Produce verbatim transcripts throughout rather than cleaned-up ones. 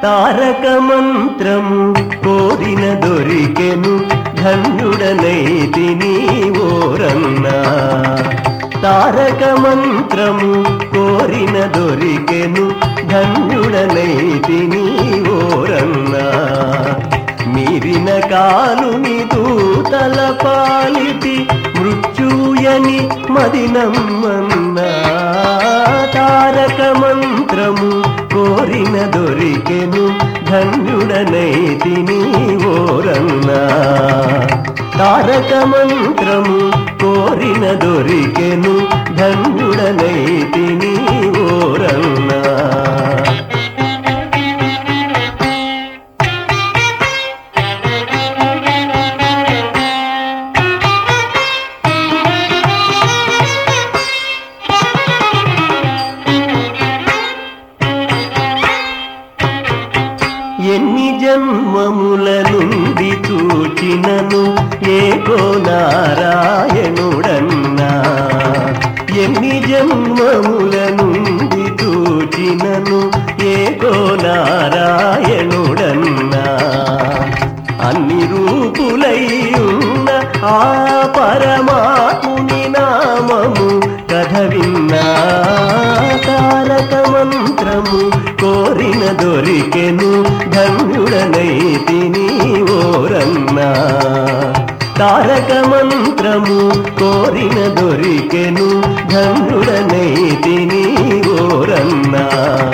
తారక మంత్రము కోరిన దొరికెను ధన్యుడనైతిని ఓరన్నా తారక మంత్రము కోరిన దొరికెను ధన్యుడనైతిని ఓరన్నా మీరిన కాలుని దూతల పాలిటి మృత్యుయని మదినమ్మన్నా తారక మంత్రము కోరిన దొరికెను ధన్యుడనైతిని ఓరన్నా తారక మంత్రము కోరిన దొరికెను ధన్యుడనైతిని ఓరన్నా ఎన్ని జన్మముల నుండి చూచినను ఏకో నారాయణుడన్నా ఎన్ని జన్మముల నుండి చూచినను ఏకో నారాయణుడన్నా అన్ని రూపులై ఉన్న ఆ పరమాత్ముని నామము కథ విన్నా తారక మంత్రము కోరిన దొరికెను ధన్యుడనైతిని ఓరన్నా తారక మంత్రము కోరిన దొరికెను ధన్యుడనైతిని ఓరన్నా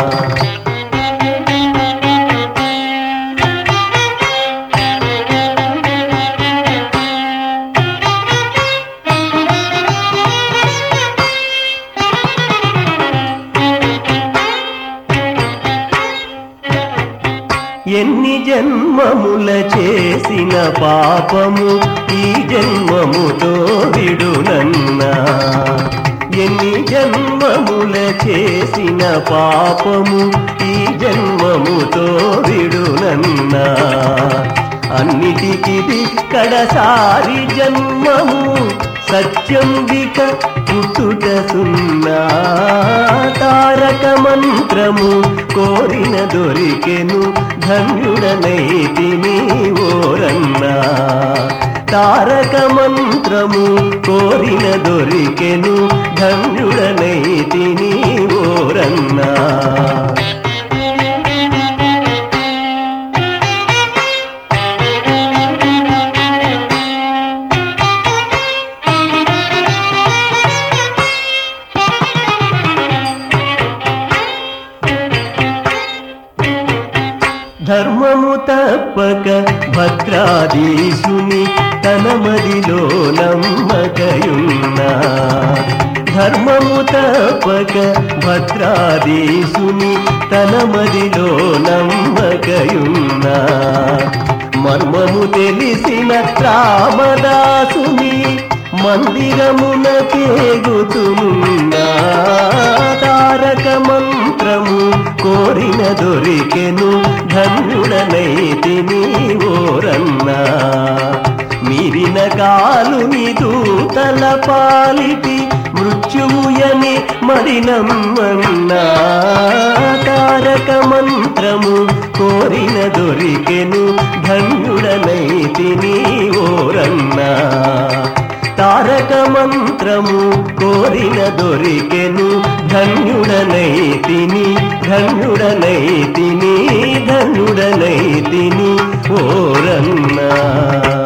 ఎన్ని జన్మముల చేసిన పాపము ఈ జన్మముతో విడునన్నా ఎన్ని జన్మముల చేసిన పాపము ఈ జన్మముతో విడునన్నా అన్నిటికి కడసారి జన్మము సత్యం విక పుట్టుట సున్నా తారక మంత్రము కోరిన దొరికెను ధన్యుడనైతిని ఓరన్నా తారక మంత్రము కోరిన దొరికెను ధన్యుడనైతిని ఓరన్నా ధర్మము తప్పక భద్రాధీశుని తన మదిలో నమ్మకయున్నా ధర్మము తప్పక భద్రాధీశుని తన మదిలో నమ్మకయున్నా మర్మము తెలిసిన రామదాసుని మందిరమున కేగుతున్నా తారక మంత్రము కోరిన దొరికెను ధన్యుడనైతిని ఓరన్నా మీరిన కాలుని దూతల పాలిటి మృత్యుయని మరినమ్మన్నా తారక మంత్రము కోరిన దొరికెను ధన్యుడనైతిని ఓరన్నా తారక మంత్రము కోరిన దొరికెను ధన్యుడనైతిని ధన్యుడనైతిని ధన్యుడనైతిని ఓరన్నా